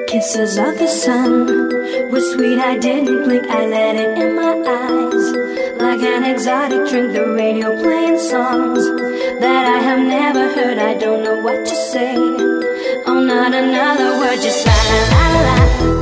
Kisses of the sun were sweet, I didn't blink, I let it in my eyes. Like an exotic drink, the radio playing songs that I have never heard, I don't know what to say. Oh, not another word, just la la la la.